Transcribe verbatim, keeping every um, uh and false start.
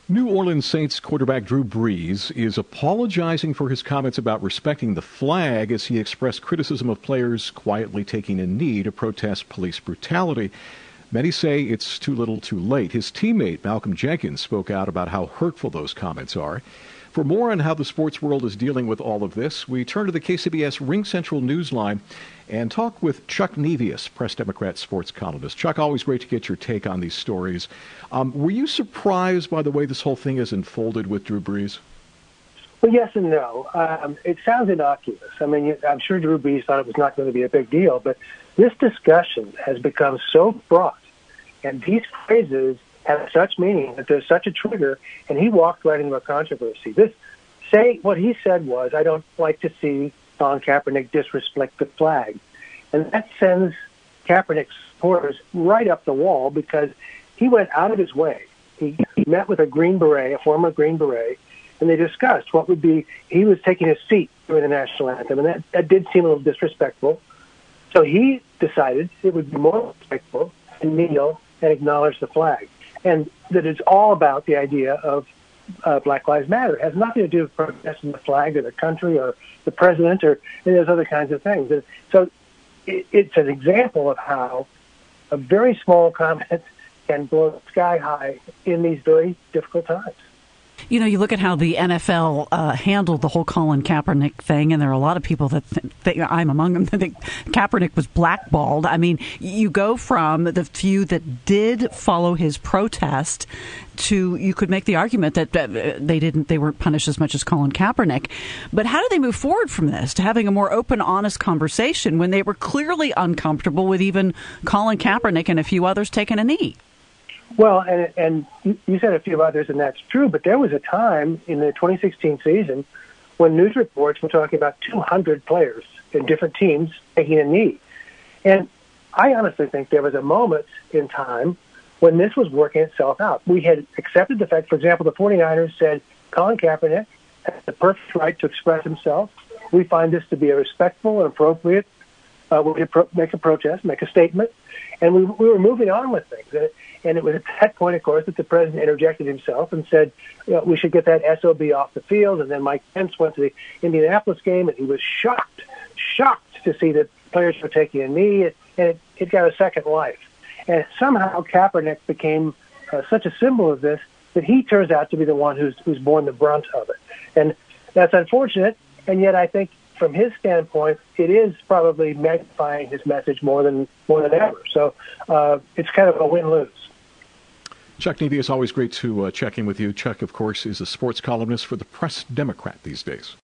New Orleans Saints quarterback Drew Brees is apologizing for his comments about respecting the flag as he expressed criticism of players quietly taking a knee to protest police brutality. Many say it's too little too late. His teammate Malcolm Jenkins spoke out about how hurtful those comments are. For more on how the sports world is dealing with all of this, we turn to the K C B S Ring Central Newsline and talk with Chuck Nevius, Press Democrat sports columnist. Chuck, always great to get your take on these stories. Um, were you surprised by the way this whole thing has unfolded with Drew Brees? Well, yes and no. Um, it sounds innocuous. I mean, I'm sure Drew Brees thought it was not going to be a big deal, but this discussion has become so fraught, and these phrases have such meaning that there's such a trigger, and he walked right into a controversy. This, say what he said was, I don't like to see Colin Kaepernick disrespect the flag. And that sends Kaepernick's supporters right up the wall because he went out of his way. He, he met with a Green Beret, a former Green Beret, and they discussed what would be, he was taking a seat during the national anthem, and that, that did seem a little disrespectful. So he decided it would be more respectful to kneel and acknowledge the flag. And that it's all about the idea of uh, Black Lives Matter. It has nothing to do with protesting the flag or the country or the president or any of those other kinds of things. And so it, it's an example of how a very small comment can blow sky high in these very difficult times. You know, you look at how the N F L uh, handled the whole Colin Kaepernick thing, and there are a lot of people that think, I'm among them, that think Kaepernick was blackballed. I mean, you go from the few that did follow his protest to, you could make the argument that they didn't, they weren't punished as much as Colin Kaepernick. But how do they move forward from this to having a more open, honest conversation when they were clearly uncomfortable with even Colin Kaepernick and a few others taking a knee? Well, and, and you said a few others, and that's true, but there was a time in the twenty sixteen season when news reports were talking about two hundred players in different teams taking a knee. And I honestly think there was a moment in time when this was working itself out. We had accepted the fact, for example, the 49ers said Colin Kaepernick has the perfect right to express himself. We find this to be a respectful and appropriate uh, way to pro- make a protest, make a statement. And we, we were moving on with things. And, and it was at that point, of course, that the president interjected himself and said, you know, we should get that S O B off the field. And then Mike Pence went to the Indianapolis game, and he was shocked, shocked to see that players were taking a knee, and it, it got a second life. And somehow Kaepernick became uh, such a symbol of this that he turns out to be the one who's, who's borne the brunt of it. And that's unfortunate, and yet I think from his standpoint, it is probably magnifying his message more than more than ever. So uh, it's kind of a win-lose. Chuck Nevius, always great to uh, check in with you. Chuck, of course, is a sports columnist for the Press Democrat these days.